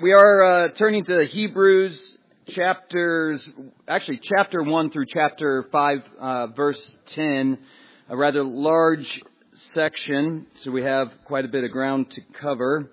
we are turning to Hebrews chapter 1 through chapter 5, verse 10, a rather large section, so we have quite a bit of ground to cover.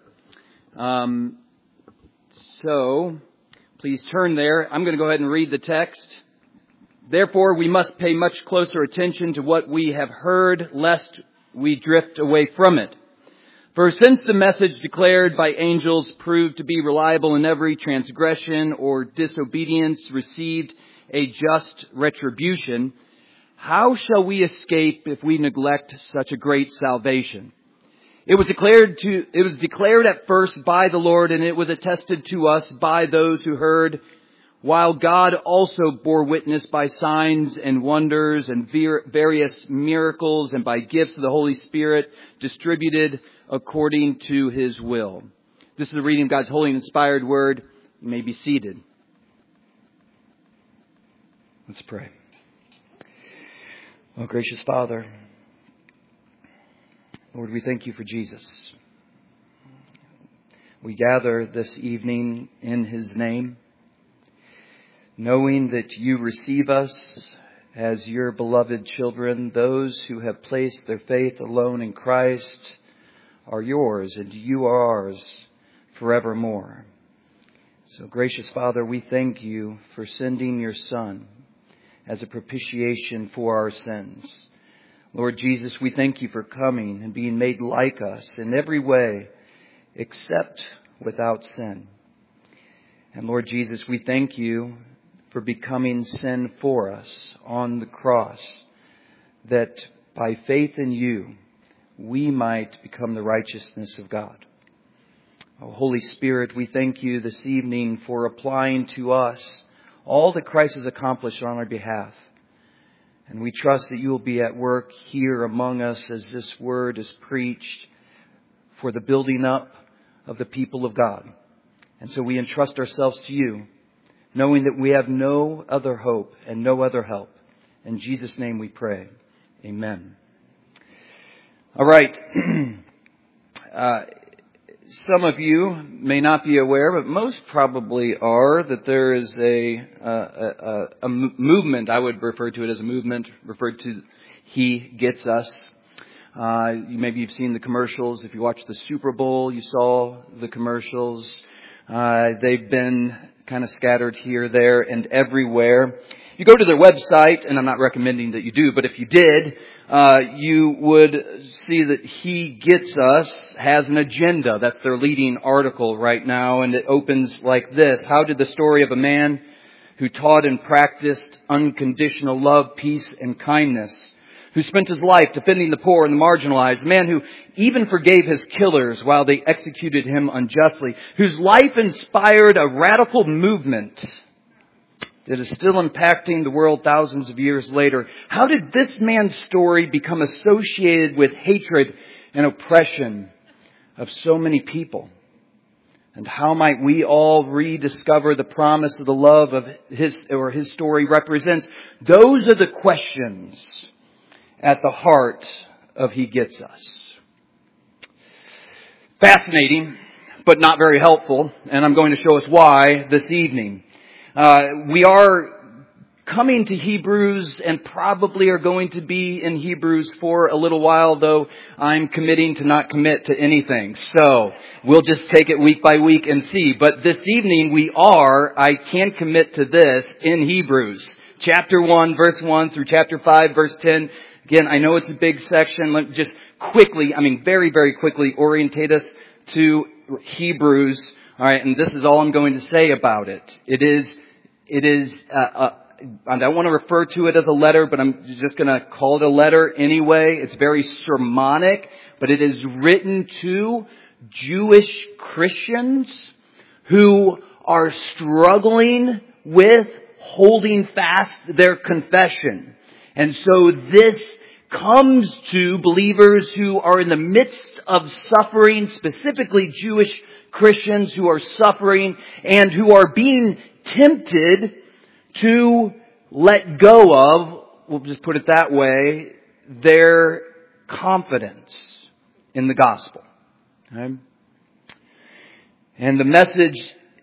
So, please turn there. I'm going to go ahead and read the text. Therefore, we must pay much closer attention to what we have heard, lest we drift away from it. For since the message declared by angels proved to be reliable, and every transgression or disobedience received a just retribution, how shall we escape if we neglect such a great salvation? It was declared at first by the Lord, and it was attested to us by those who heard, while God also bore witness by signs and wonders and various miracles and by gifts of the Holy Spirit distributed according to His will. This is the reading of God's holy and inspired word. You may be seated. Let's pray. Oh, gracious Father, Lord, we thank You for Jesus. We gather this evening in His name, knowing that You receive us as Your beloved children. Those who have placed their faith alone in Christ are Yours, and You are ours forevermore. So, gracious Father, we thank You for sending Your Son as a propitiation for our sins. Lord Jesus, we thank You for coming and being made like us in every way except without sin. And Lord Jesus, we thank You for becoming sin for us on the cross, that by faith in You, we might become the righteousness of God. Oh, Holy Spirit, we thank You this evening for applying to us all that Christ has accomplished on our behalf. And we trust that You will be at work here among us as this word is preached for the building up of the people of God. And so we entrust ourselves to You, knowing that we have no other hope and no other help. In Jesus' name we pray. Amen. All right. Some of you may not be aware, but most probably are, that there is a movement. I would refer to it as a movement referred to He Gets Us. Maybe you've seen the commercials. If you watched the Super Bowl, you saw the commercials. They've been kind of scattered here, there, and everywhere. You go to their website, and I'm not recommending that you do, but if you did, you would see that He Gets Us has an agenda. That's their leading article right now, and it opens like this. How did the story of a man who taught and practiced unconditional love, peace, and kindness, who spent his life defending the poor and the marginalized, the man who even forgave his killers while they executed him unjustly, whose life inspired a radical movement that is still impacting the world thousands of years later. How did this man's story become associated with hatred and oppression of so many people? And how might we all rediscover the promise of the love of his story represents? Those are the questions at the heart of He Gets Us. Fascinating, but not very helpful, and I'm going to show us why this evening. We are coming to Hebrews and probably are going to be in Hebrews for a little while, though I'm committing to not commit to anything. So we'll just take it week by week and see. But this evening I can commit to this in Hebrews. Chapter 1, verse 1 through chapter 5, verse 10. Again, I know it's a big section. Let me just very, very quickly orientate us to Hebrews. All right, and this is all I'm going to say about it. It is. I don't want to refer to it as a letter, but I'm just going to call it a letter anyway. It's very sermonic, but it is written to Jewish Christians who are struggling with holding fast their confession. And so this comes to believers who are in the midst of suffering, specifically Jewish Christians who are suffering and who are being tempted to let go of, we'll just put it that way, their confidence in the gospel. Okay? And the message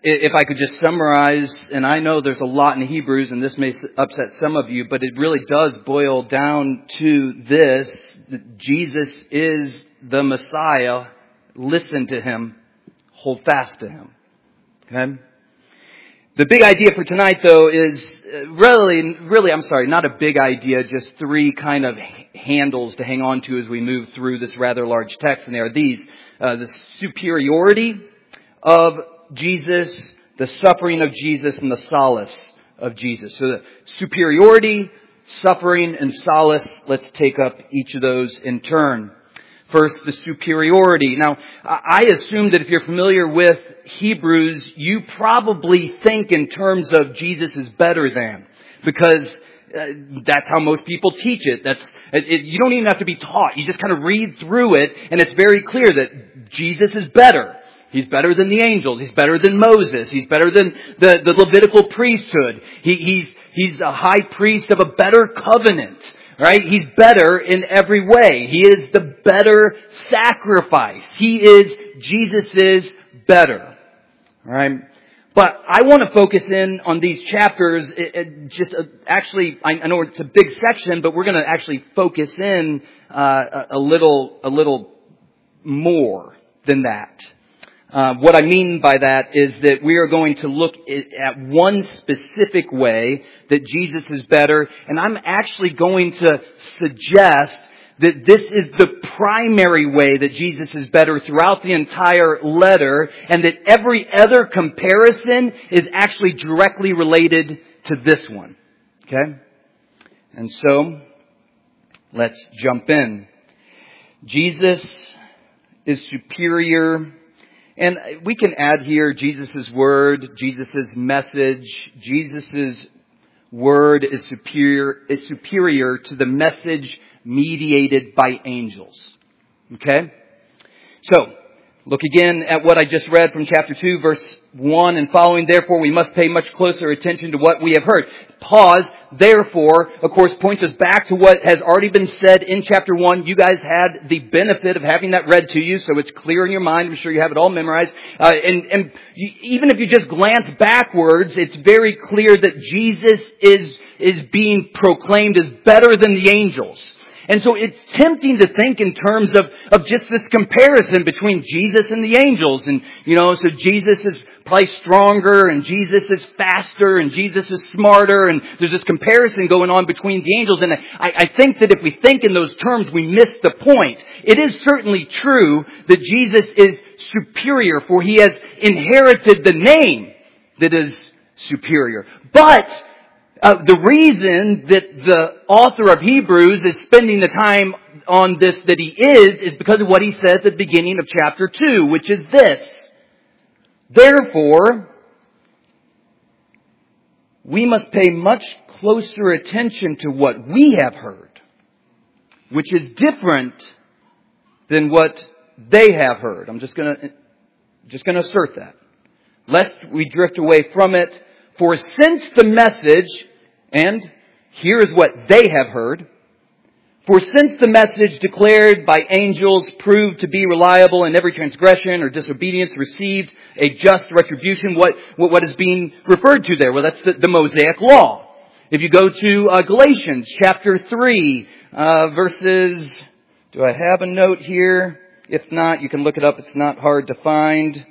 if I could just summarize, and I know there's a lot in Hebrews, and this may upset some of you, but it really does boil down to this, that Jesus is the Messiah. Listen to Him. Hold fast to Him. Okay? The big idea for tonight, though, is really, not a big idea, just three kind of handles to hang on to as we move through this rather large text, and they are these. The superiority of Jesus, the suffering of Jesus, and the solace of Jesus. So the superiority, suffering, and solace, let's take up each of those in turn. First, the superiority. Now, I assume that if you're familiar with Hebrews, you probably think in terms of Jesus is better than, because that's how most people teach it. You don't even have to be taught. You just kind of read through it, and it's very clear that Jesus is better. He's better than the angels. He's better than Moses. He's better than the Levitical priesthood. He's a high priest of a better covenant. Right? He's better in every way. He is the better sacrifice. Jesus is better. Right? But I want to focus in on these chapters. I know it's a big section, but we're going to actually focus in a little more than that. What I mean by that is that we are going to look at one specific way that Jesus is better, and I'm actually going to suggest that this is the primary way that Jesus is better throughout the entire letter, and that every other comparison is actually directly related to this one. Okay? And so, let's jump in. Jesus is superior. And we can add here Jesus' word, Jesus' message. Jesus' word is superior to the message mediated by angels. Okay? So, look again at what I just read from chapter 2, verse 1 and following. Therefore, we must pay much closer attention to what we have heard. Pause. Therefore, of course, points us back to what has already been said in chapter 1. You guys had the benefit of having that read to you, so it's clear in your mind. I'm sure you have it all memorized. And even if you just glance backwards, it's very clear that Jesus is being proclaimed as better than the angels. And so it's tempting to think in terms of just this comparison between Jesus and the angels. And, so Jesus is probably stronger and Jesus is faster and Jesus is smarter. And there's this comparison going on between the angels. And I think that if we think in those terms, we miss the point. It is certainly true that Jesus is superior, for He has inherited the name that is superior. But the reason that the author of Hebrews is spending the time on this that he is because of what he says at the beginning of chapter 2, which is this. Therefore, we must pay much closer attention to what we have heard, which is different than what they have heard. I'm just going to assert that, lest we drift away from it. For since the message, and here is what they have heard, for since the message declared by angels proved to be reliable, and every transgression or disobedience received a just retribution, what is being referred to there? Well, that's the Mosaic Law. If you go to Galatians chapter 3, verses, do I have a note here? If not, you can look it up. It's not hard to find.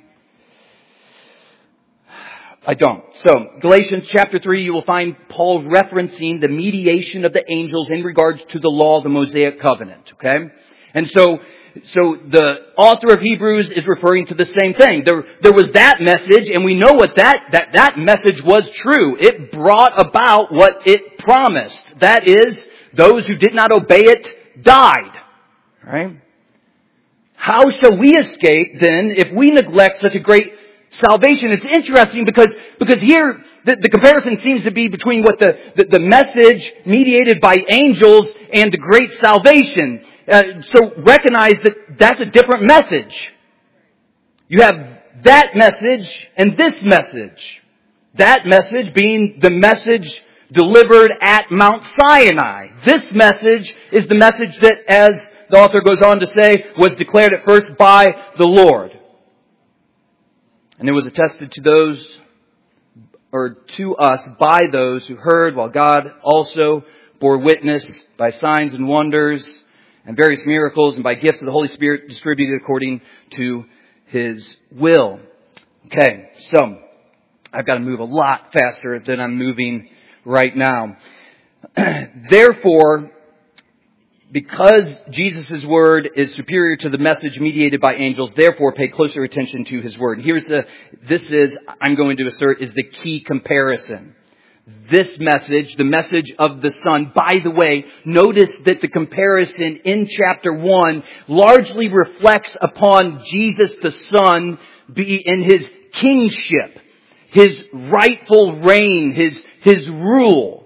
I don't. So, Galatians chapter 3, you will find Paul referencing the mediation of the angels in regards to the law, the Mosaic covenant. Okay? And so the author of Hebrews is referring to the same thing. There was that message, and we know what that message was true. It brought about what it promised. That is, those who did not obey it died. Right? How shall we escape then if we neglect such a great salvation? It's interesting because here the comparison seems to be between what the message mediated by angels and the great salvation. So recognize that that's a different message. You have that message and this message. That message being the message delivered at Mount Sinai. This message is the message that, as the author goes on to say, was declared at first by the Lord. And it was attested to those, or to us, by those who heard, while God also bore witness by signs and wonders and various miracles and by gifts of the Holy Spirit distributed according to His will. Okay, so I've got to move a lot faster than I'm moving right now. Therefore, because Jesus' word is superior to the message mediated by angels, therefore pay closer attention to His word. I'm going to assert, is the key comparison. This message, the message of the Son, by the way, notice that the comparison in chapter 1 largely reflects upon Jesus the Son in His kingship, His rightful reign, His rule.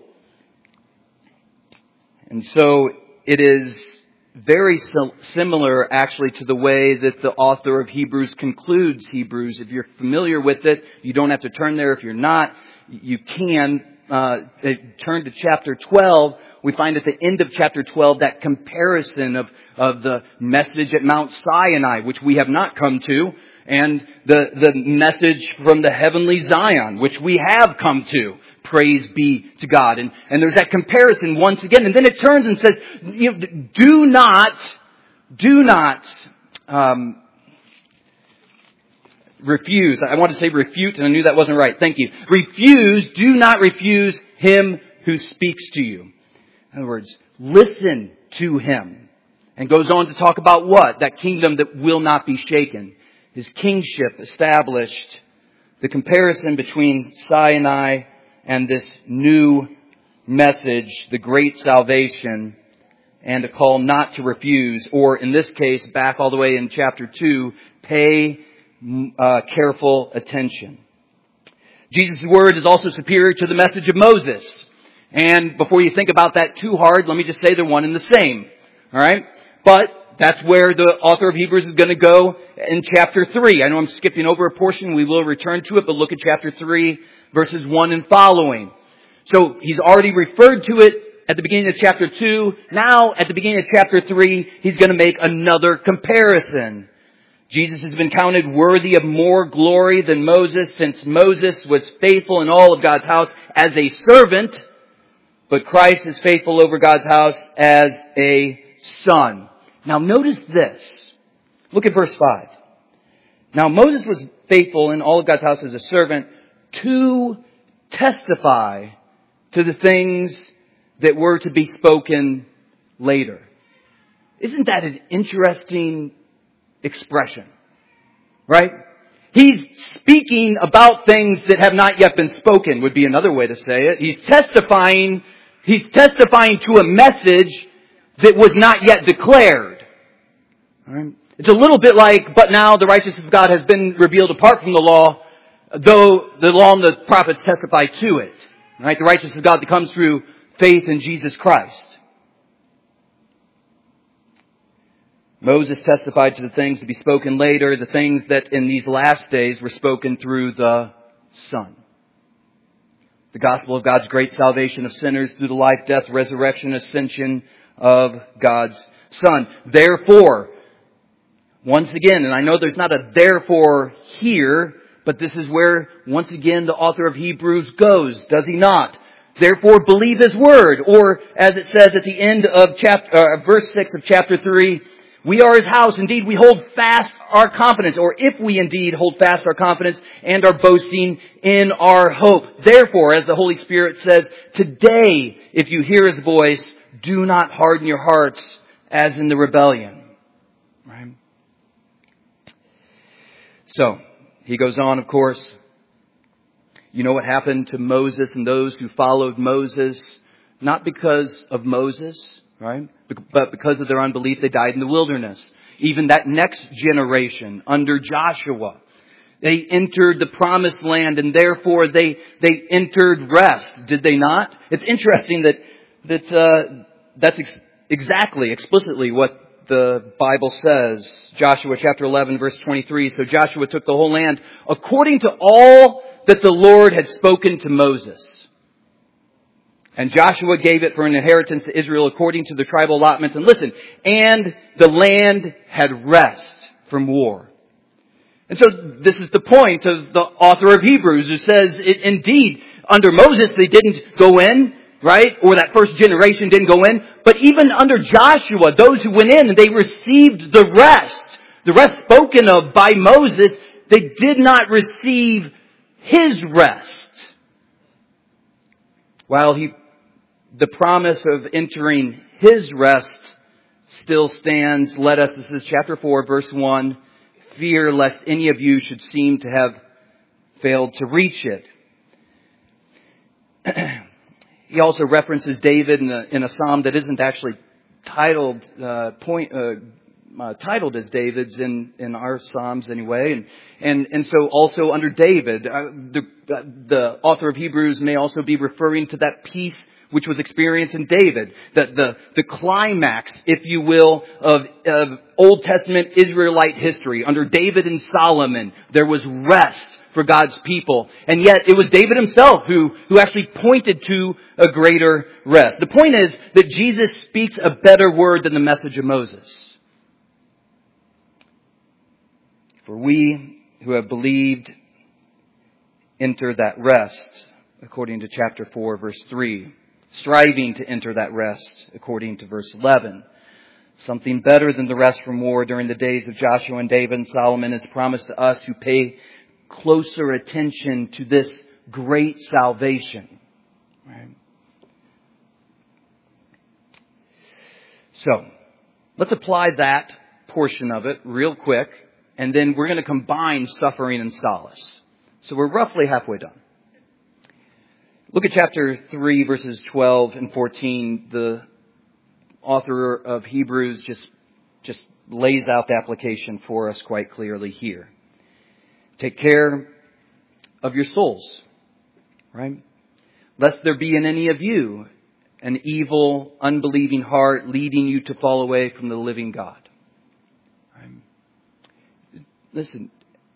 And so it is very similar actually to the way that the author of Hebrews concludes Hebrews. If you're familiar with it, you don't have to turn there. If you're not, you can turn to chapter 12. We find at the end of chapter 12 that comparison of the message at Mount Sinai, which we have not come to, and the message from the heavenly Zion, which we have come to. Praise be to God. And there's that comparison once again. And then it turns and says, do not refuse. I want to say refute, and I knew that wasn't right. Thank you. Do not refuse Him who speaks to you. In other words, listen to Him. And goes on to talk about what? That kingdom that will not be shaken. His kingship established. The comparison between Sinai and this new message, the great salvation, and a call not to refuse, or in this case, back all the way in chapter 2, pay careful attention. Jesus' word is also superior to the message of Moses. And before you think about that too hard, let me just say they're one and the same. Alright? But that's where the author of Hebrews is going to go in chapter 3. I know I'm skipping over a portion. We will return to it, but look at chapter 3, verses 1 and following. So he's already referred to it at the beginning of chapter 2. Now, at the beginning of chapter 3, he's going to make another comparison. Jesus has been counted worthy of more glory than Moses, since Moses was faithful in all of God's house as a servant, but Christ is faithful over God's house as a son. Now notice this. Look at verse 5. Now Moses was faithful in all of God's house as a servant to testify to the things that were to be spoken later. Isn't that an interesting expression? Right? He's speaking about things that have not yet been spoken, would be another way to say it. He's testifying to a message that was not yet declared. All right? It's a little bit like, but now the righteousness of God has been revealed apart from the law, though the law and the prophets testify to it. All right? The righteousness of God that comes through faith in Jesus Christ. Moses testified to the things to be spoken later, the things that in these last days were spoken through the Son. The gospel of God's great salvation of sinners through the life, death, resurrection, ascension of God's Son. Therefore, once again, and I know there's not a therefore here, but this is where, once again, the author of Hebrews goes, does he not? Therefore, believe His word. Or, as it says at the end of verse 6 of chapter 3, we are His house. Indeed, we hold fast our confidence. Or if we indeed hold fast our confidence and are boasting in our hope. Therefore, as the Holy Spirit says, today, if you hear His voice, do not harden your hearts as in the rebellion. Right? So, he goes on, of course. You know what happened to Moses and those who followed Moses? Not because of Moses, right? But because of their unbelief, they died in the wilderness. Even that next generation under Joshua, they entered the promised land and therefore they entered rest. Did they not? It's interesting that's exactly, explicitly what the Bible says. Joshua chapter 11 verse 23. So Joshua took the whole land according to all that the Lord had spoken to Moses. And Joshua gave it for an inheritance to Israel according to the tribal allotments. And listen, and the land had rest from war. And so this is the point of the author of Hebrews, who says, indeed, under Moses they didn't go in, right? Or that first generation didn't go in. But even under Joshua, those who went in and they received the rest spoken of by Moses, they did not receive his rest. While the promise of entering his rest still stands, this is chapter 4, verse 1, fear lest any of you should seem to have failed to reach it. He also references David in a psalm that isn't actually titled as David's in our psalms anyway, and so also under David, the author of Hebrews may also be referring to that peace which was experienced in David, that the climax, if you will, of Old Testament Israelite history. Under David and Solomon, there was rest for God's people. And yet it was David himself who actually pointed to a greater rest. The point is that Jesus speaks a better word than the message of Moses. For we who have believed enter that rest, according to chapter 4, verse 3. Striving to enter that rest, according to verse 11. Something better than the rest from war during the days of Joshua and David and Solomon is promised to us who pay closer attention to this great salvation. Right? So, let's apply that portion of it real quick, and then we're going to combine suffering and solace. So we're roughly halfway done. Look at chapter 3, verses 12 and 14. The author of Hebrews just lays out the application for us quite clearly here. Take care of your souls, right? Lest there be in any of you an evil, unbelieving heart leading you to fall away from the living God. Right? Listen,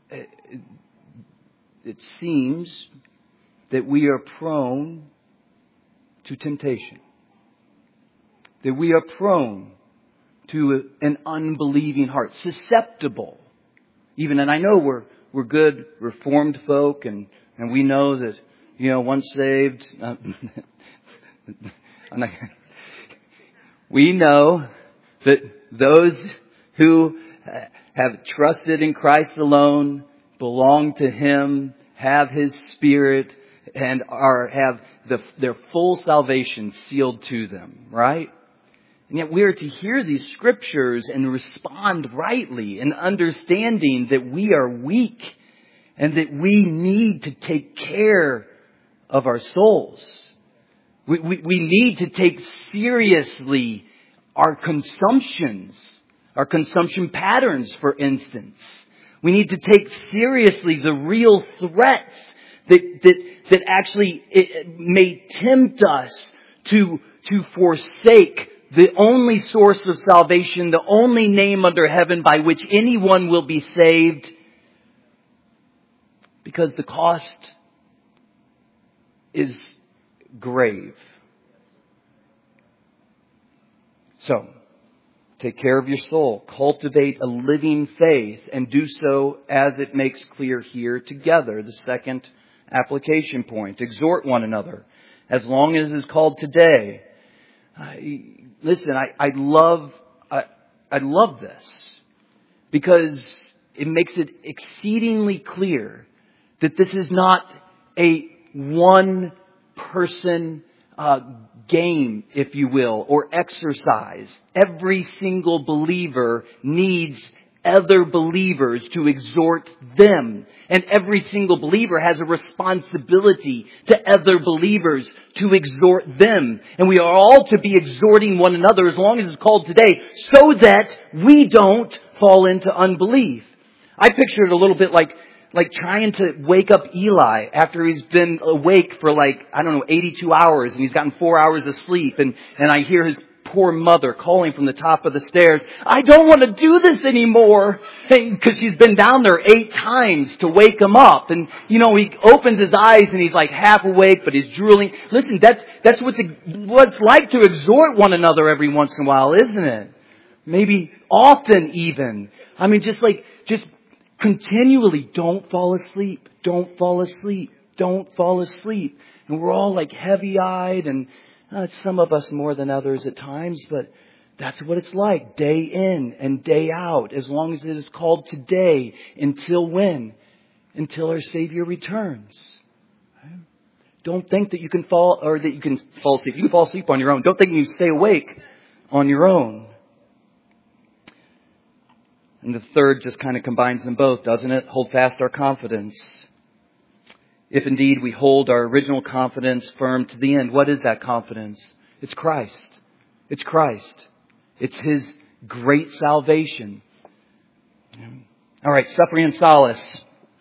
it seems that we are prone to temptation. That we are prone to an unbelieving heart. Susceptible. Even, and I know we're good Reformed folk and we know that, once saved, we know that those who have trusted in Christ alone, belong to Him, have His Spirit, and have their full salvation sealed to them, right? And yet we are to hear these scriptures and respond rightly in understanding that we are weak and that we need to take care of our souls. We need to take seriously our consumption patterns, for instance. We need to take seriously the real threats that actually it may tempt us to forsake the only source of salvation, the only name under heaven by which anyone will be saved, because the cost is grave. So, take care of your soul. Cultivate a living faith and do so as it makes clear here together. The second application point. Exhort one another as long as it is called today. Listen, I love this because it makes it exceedingly clear that this is not a one person game, if you will, or exercise. Every single believer needs other believers to exhort them. And every single believer has a responsibility to other believers to exhort them. And we are all to be exhorting one another as long as it's called today, so that we don't fall into unbelief. I picture it a little bit like trying to wake up Eli after he's been awake for 82 hours and he's gotten 4 hours of sleep. And I hear his poor mother calling from the top of the stairs, I don't want to do this anymore. Because she's been down there 8 times to wake him up. And, he opens his eyes and he's like half awake, but he's drooling. Listen, that's what it's like to exhort one another every once in a while, isn't it? Maybe often even. I mean, just Continually, don't fall asleep, don't fall asleep, don't fall asleep. And we're all like heavy-eyed, and some of us more than others at times, but that's what it's like, day in and day out, as long as it is called today. Until when? Until our Savior returns. Don't think that you can fall asleep. You can fall asleep on your own. Don't think you can stay awake on your own. And the third just kind of combines them both, doesn't it? Hold fast our confidence. If indeed we hold our original confidence firm to the end, what is that confidence? It's Christ. It's Christ. It's His great salvation. All right, suffering and solace.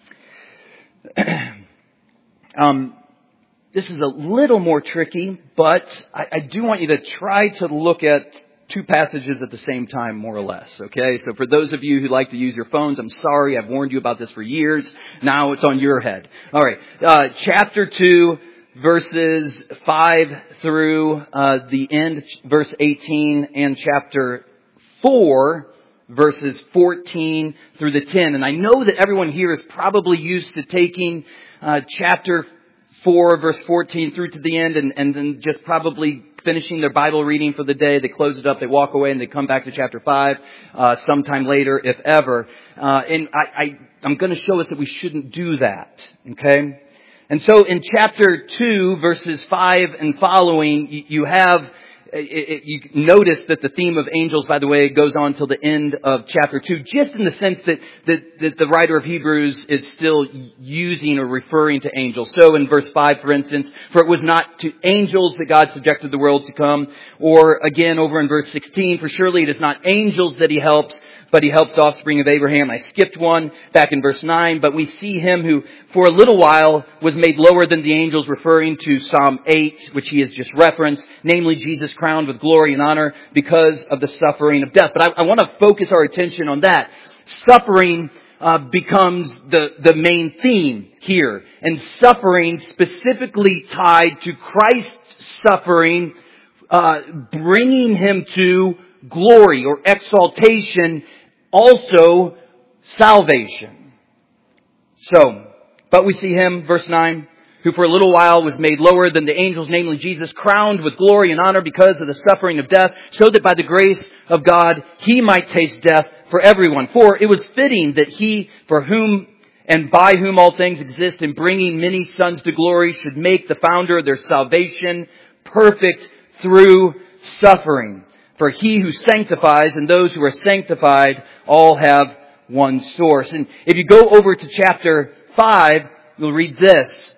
This is a little more tricky, but I do want you to try to look at two passages at the same time, more or less. Okay, so for those of you who like to use your phones, I'm sorry, I've warned you about this for years. Now it's on your head. All right, chapter 2, verses 5 through the end, verse 18, and chapter 4, verses 14 through the 10. And I know that everyone here is probably used to taking chapter 4, verse 14 through to the end, and then just probably finishing their Bible reading for the day. They close it up, they walk away, and they come back to chapter 5 sometime later, if ever. And I'm going to show us that we shouldn't do that. Okay? And so in chapter 2, verses 5 and following, you have... You notice that the theme of angels, by the way, goes on till the end of chapter 2, just in the sense that the writer of Hebrews is still using or referring to angels. So in verse 5, for instance, for it was not to angels that God subjected the world to come. Or again, over in verse 16, for surely it is not angels that He helps, but He helps the offspring of Abraham. I skipped one back in verse 9, but we see Him who for a little while was made lower than the angels, referring to Psalm 8, which he has just referenced, namely Jesus crowned with glory and honor because of the suffering of death. But I want to focus our attention on that. Suffering becomes the main theme here, and suffering specifically tied to Christ's suffering, bringing Him to glory or exaltation, also salvation. So, but we see Him, verse 9, who for a little while was made lower than the angels, namely Jesus, crowned with glory and honor because of the suffering of death, so that by the grace of God He might taste death for everyone. For it was fitting that He, for whom and by whom all things exist, in bringing many sons to glory, should make the founder of their salvation perfect through suffering. For He who sanctifies and those who are sanctified all have one source. And if you go over to chapter 5, you'll read this.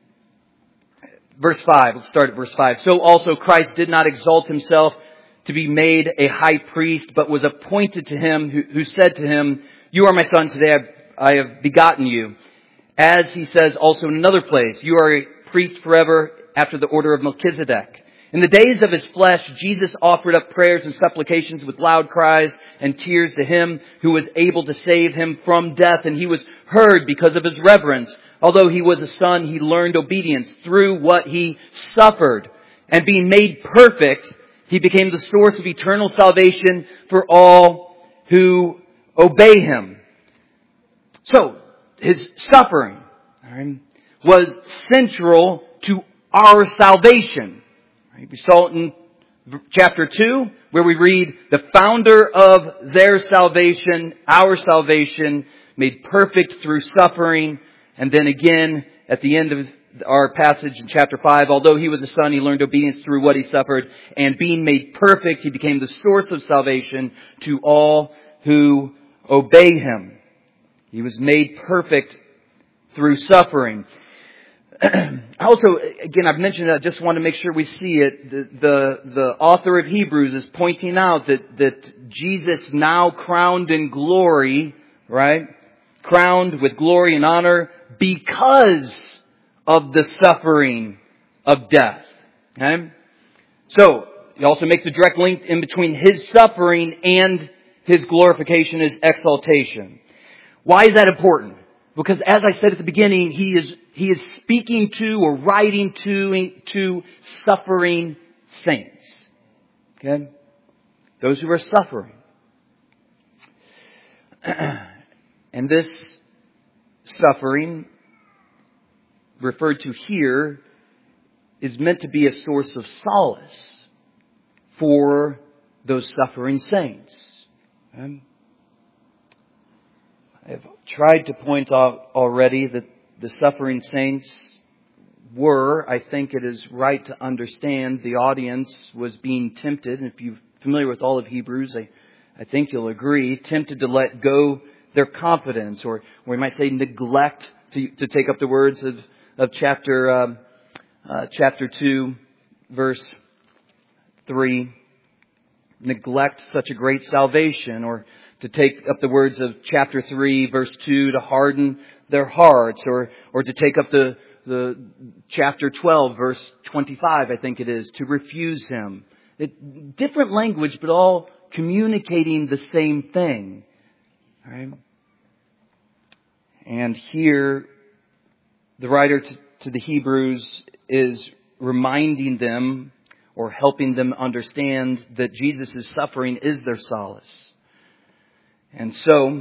Verse 5. Let's start at verse 5. So also Christ did not exalt Himself to be made a high priest, but was appointed to Him who said to Him, "You are my Son, today I have begotten you." As He says also in another place, "You are a priest forever after the order of Melchizedek." In the days of His flesh, Jesus offered up prayers and supplications with loud cries and tears to Him who was able to save Him from death, and He was heard because of His reverence. Although He was a Son, He learned obedience through what He suffered. And being made perfect, He became the source of eternal salvation for all who obey Him. So, His suffering was central to our salvation. We saw it in chapter 2, where we read, the founder of their salvation, our salvation, made perfect through suffering. And then again, at the end of our passage in chapter 5, although He was a Son, He learned obedience through what He suffered. And being made perfect, He became the source of salvation to all who obey Him. He was made perfect through suffering. Also, again, I've mentioned it, I just want to make sure we see it. The author of Hebrews is pointing out that Jesus, now crowned in glory, right? Crowned with glory and honor because of the suffering of death. Okay? So, he also makes a direct link in between His suffering and His glorification, His exaltation. Why is that important? Because as I said at the beginning, He is speaking to or writing to suffering saints. Okay? Those who are suffering. And this suffering, referred to here, is meant to be a source of solace for those suffering saints. I've tried to point out already that the suffering saints were, I think it is right to understand, the audience was being tempted. And if you're familiar with all of Hebrews, I think you'll agree, tempted to let go their confidence, or we might say neglect, to take up the words of chapter 2, verse 3, neglect such a great salvation, or to take up the words of chapter 3, verse 2, to harden their hearts, or to take up the chapter 12, verse 25, I think it is, to refuse Him. Different language, but all communicating the same thing. All right? And here, the writer to the Hebrews is reminding them, or helping them understand, that Jesus' suffering is their solace. And so,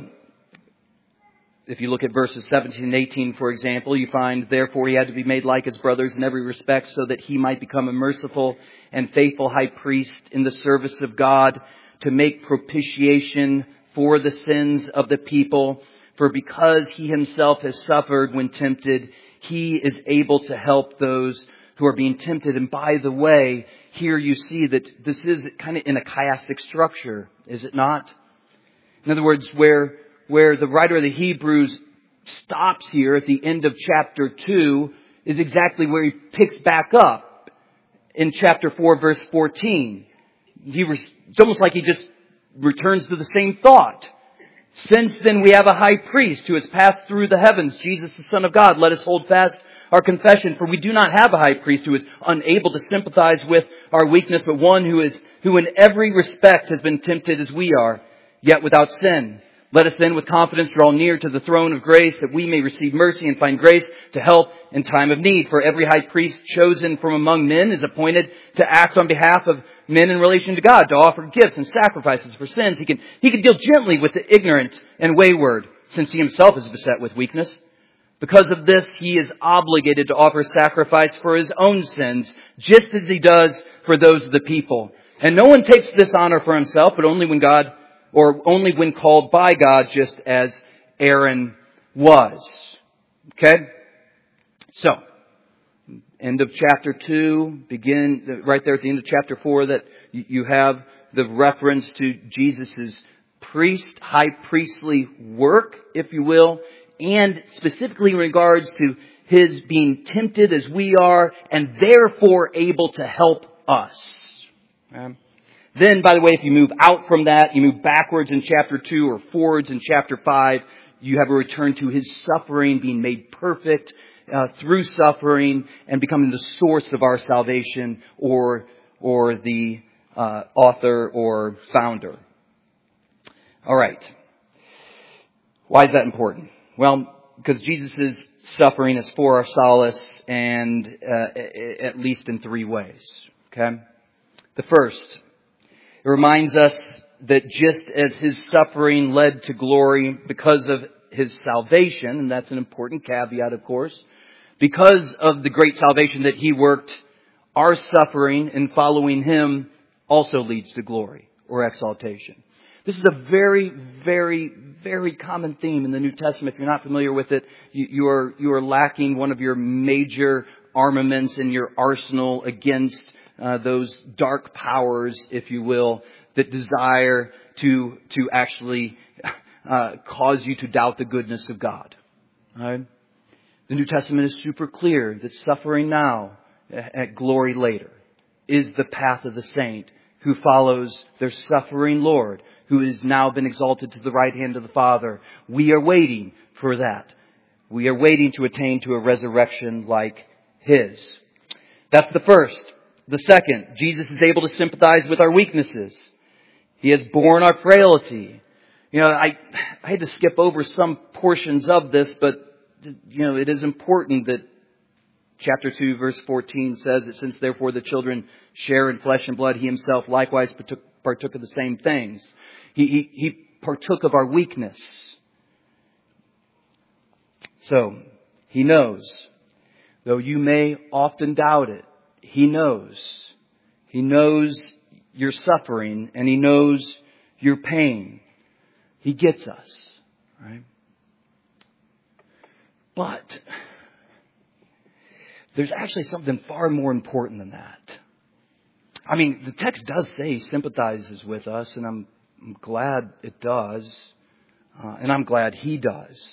if you look at verses 17 and 18, for example, you find, therefore He had to be made like His brothers in every respect, so that He might become a merciful and faithful high priest in the service of God, to make propitiation for the sins of the people. For because He Himself has suffered when tempted, He is able to help those who are being tempted. And by the way, here you see that this is kind of in a chiastic structure, is it not? In other words, where the writer of the Hebrews stops here at the end of chapter 2 is exactly where he picks back up in chapter 4, verse 14. It's almost like he just returns to the same thought. Since then we have a high priest who has passed through the heavens, Jesus the Son of God. Let us hold fast our confession, for we do not have a high priest who is unable to sympathize with our weakness, but one who in every respect has been tempted as we are, yet without sin. Let us then with confidence draw near to the throne of grace, that we may receive mercy and find grace to help in time of need. For every high priest chosen from among men is appointed to act on behalf of men in relation to God, to offer gifts and sacrifices for sins. He can deal gently with the ignorant and wayward, since He Himself is beset with weakness. Because of this, He is obligated to offer sacrifice for His own sins, just as He does for those of the people. And no one takes this honor for himself, but only when called by God, just as Aaron was. Okay? So, end of chapter 2, begin right there at the end of chapter 4, that you have the reference to Jesus' high priestly work, if you will, and specifically in regards to His being tempted as we are, and therefore able to help us. Then, by the way, if you move out from that, you move backwards in chapter 2 or forwards in chapter 5, you have a return to His suffering, being made perfect through suffering and becoming the source of our salvation, or the author or founder. All right. Why is that important? Well, because Jesus' suffering is for our solace, and at least in 3 ways. Okay? The first, it reminds us that just as His suffering led to glory because of His salvation, and that's an important caveat, of course, because of the great salvation that He worked, our suffering in following Him also leads to glory or exaltation. This is a very, very, very common theme in the New Testament. If you're not familiar with it, you are lacking one of your major armaments in your arsenal against those dark powers, if you will, that desire to actually cause you to doubt the goodness of God. Right? The New Testament is super clear that suffering now, at glory later, is the path of the saint who follows their suffering Lord, who has now been exalted to the right hand of the Father. We are waiting for that. We are waiting to attain to a resurrection like His. That's the first. The second, Jesus is able to sympathize with our weaknesses. He has borne our frailty. I had to skip over some portions of this, but it is important that chapter 2, verse 14 says that since therefore the children share in flesh and blood, He Himself likewise partook of the same things. He partook of our weakness. So, He knows. Though you may often doubt it, He knows. He knows your suffering and He knows your pain. He gets us, right? But there's actually something far more important than that. I mean, the text does say He sympathizes with us, and I'm glad it does. And I'm glad He does.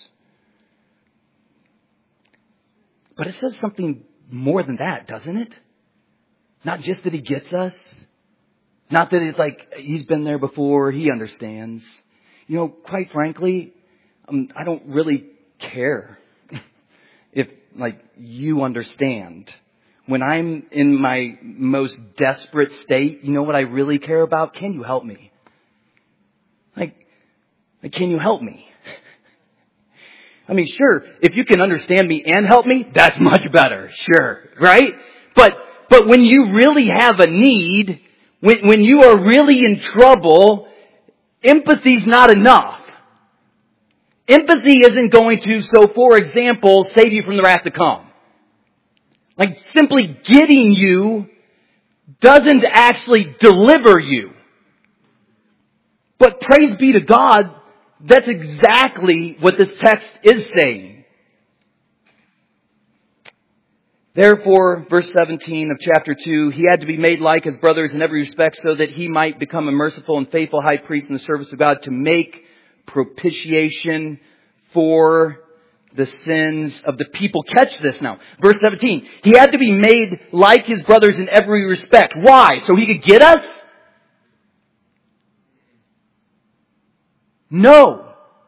But it says something more than that, doesn't it? Not just that He gets us. Not that it's like He's been there before, He understands. You know, quite frankly, I don't really care if, like, you understand. When I'm in my most desperate state, you know what I really care about? Can you help me? Like, can you help me? I mean, sure, if you can understand me and help me, that's much better. Sure, right? But when you really have a need, when you are really in trouble, empathy's not enough. Empathy isn't going to, so for example, save you from the wrath to come. Like, simply getting you doesn't actually deliver you. But praise be to God, that's exactly what this text is saying. Therefore, verse 17 of chapter 2, He had to be made like His brothers in every respect so that He might become a merciful and faithful high priest in the service of God to make propitiation for the sins of the people. Catch this now. Verse 17. He had to be made like His brothers in every respect. Why? So He could get us? No.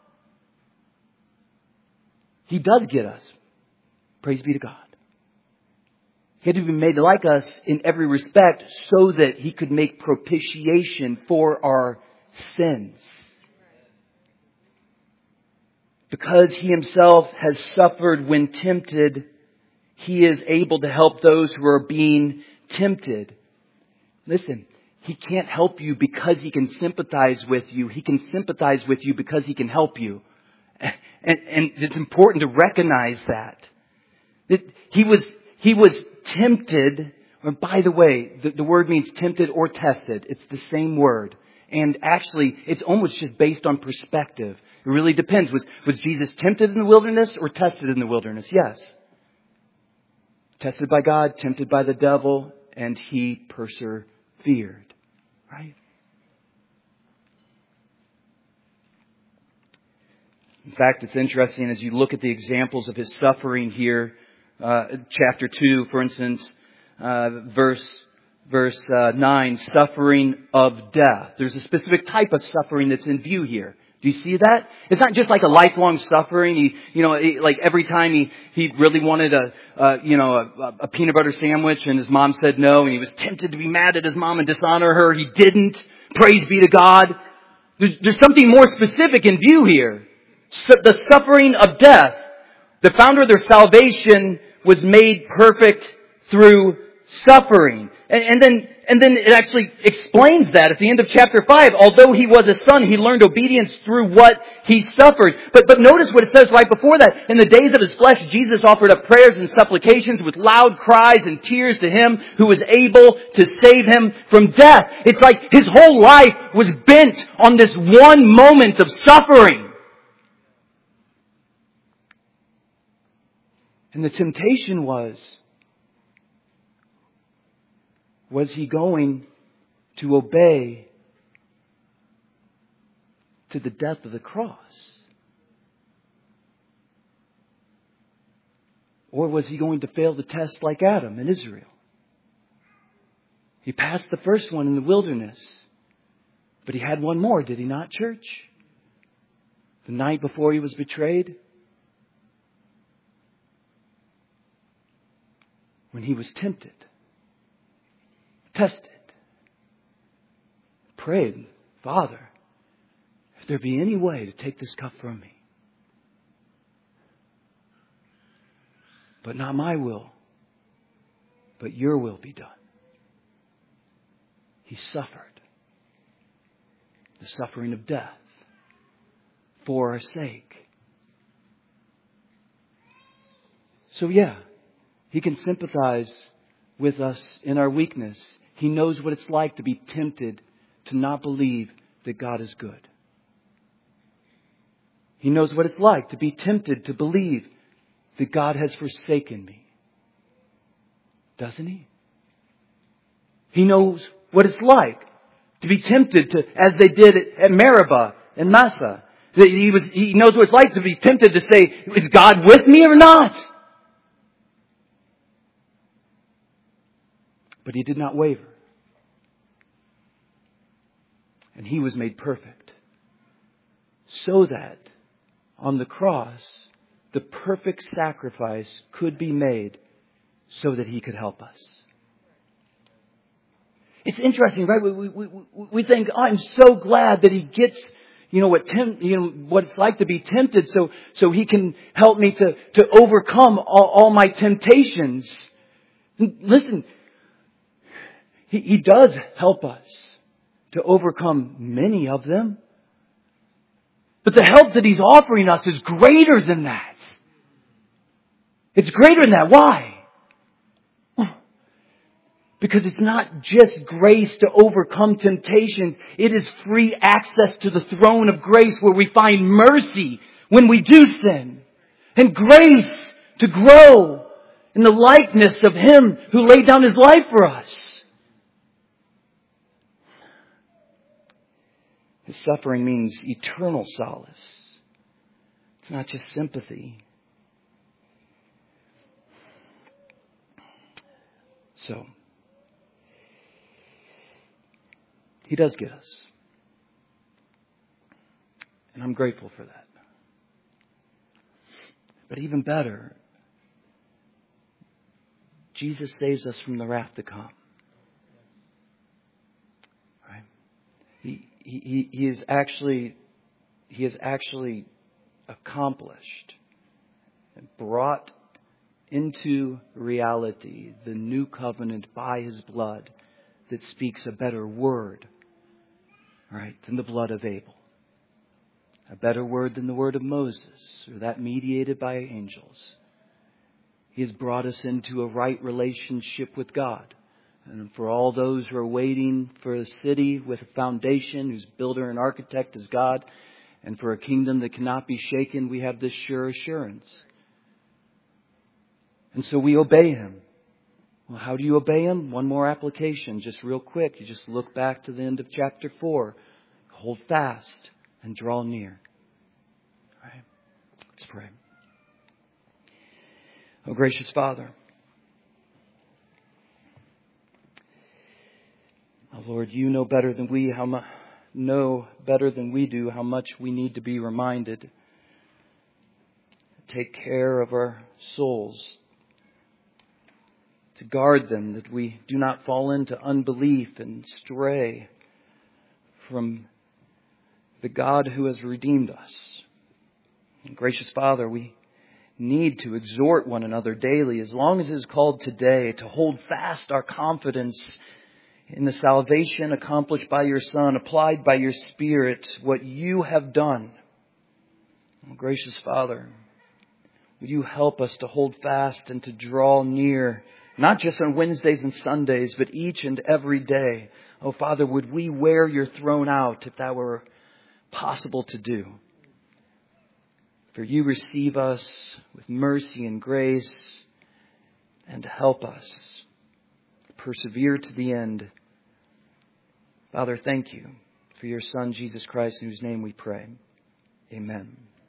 He does get us. Praise be to God. He had to be made like us in every respect so that He could make propitiation for our sins. Because He Himself has suffered when tempted, He is able to help those who are being tempted. Listen, He can't help you because He can sympathize with you. He can sympathize with you because He can help you. And it's important to recognize that. He was tempted. Or by the way, the word means tempted or tested. It's the same word. And actually, it's almost just based on perspective. It really depends. Was Jesus tempted in the wilderness or tested in the wilderness? Yes. Tested by God, tempted by the devil, and He persevered. Right? In fact, it's interesting as you look at the examples of His suffering here, chapter 2, for instance, verse 9, suffering of death. There's a specific type of suffering that's in view here. Do you see that? It's not just like a lifelong suffering. Like every time he really wanted a peanut butter sandwich and his mom said no, and he was tempted to be mad at his mom and dishonor her. He didn't. Praise be to God. There's something more specific in view here. So the suffering of death. The founder of their salvation was made perfect through suffering. And then it actually explains that at the end of chapter 5. Although He was a son, He learned obedience through what He suffered. But notice what it says right before that. In the days of His flesh, Jesus offered up prayers and supplications with loud cries and tears to Him who was able to save Him from death. It's like His whole life was bent on this one moment of suffering. And the temptation was He going to obey to the death of the cross? Or was He going to fail the test like Adam in Israel? He passed the first one in the wilderness. But He had one more, did He not, church? The night before He was betrayed. When He was tempted. Tested. Prayed, Father, if there be any way to take this cup from me. But not my will, but your will be done. He suffered the suffering of death for our sake. So yeah, He can sympathize with us in our weakness. He knows what it's like to be tempted to not believe that God is good. He knows what it's like to be tempted to believe that God has forsaken me. Doesn't He? He knows what it's like to be tempted to, as they did at Meribah and Massah. He knows what it's like to be tempted to say, is God with me or not? But He did not waver. And He was made perfect. So that on the cross, the perfect sacrifice could be made so that He could help us. It's interesting, right? We think, oh, I'm so glad that He gets, what it's like to be tempted, so He can help me to overcome all my temptations. Listen, He does help us to overcome many of them. But the help that He's offering us is greater than that. It's greater than that. Why? Because it's not just grace to overcome temptations. It is free access to the throne of grace where we find mercy when we do sin. And grace to grow in the likeness of Him who laid down His life for us. His suffering means eternal solace. It's not just sympathy. So, He does get us. And I'm grateful for that. But even better, Jesus saves us from the wrath to come. Right? He has actually accomplished and brought into reality the new covenant by His blood that speaks a better word, right, than the blood of Abel. A better word than the word of Moses, or that mediated by angels. He has brought us into a right relationship with God. And for all those who are waiting for a city with a foundation, whose builder and architect is God, and for a kingdom that cannot be shaken, we have this sure assurance. And so we obey Him. Well, how do you obey Him? One more application, just real quick. You just look back to the end of chapter 4. Hold fast and draw near. All right. Let's pray. Oh, gracious Father. Oh, Lord, You know better than we do how much we need to be reminded. Take care of our souls. To guard them, that we do not fall into unbelief and stray from the God who has redeemed us. And gracious Father, we need to exhort one another daily, as long as it is called today, to hold fast our confidence in the salvation accomplished by Your Son, applied by Your Spirit, what You have done. Oh, gracious Father, would You help us to hold fast and to draw near, not just on Wednesdays and Sundays, but each and every day. Oh, Father, would we wear Your throne out if that were possible to do? For You receive us with mercy and grace and help us persevere to the end. Father, thank You for Your Son, Jesus Christ, in whose name we pray. Amen.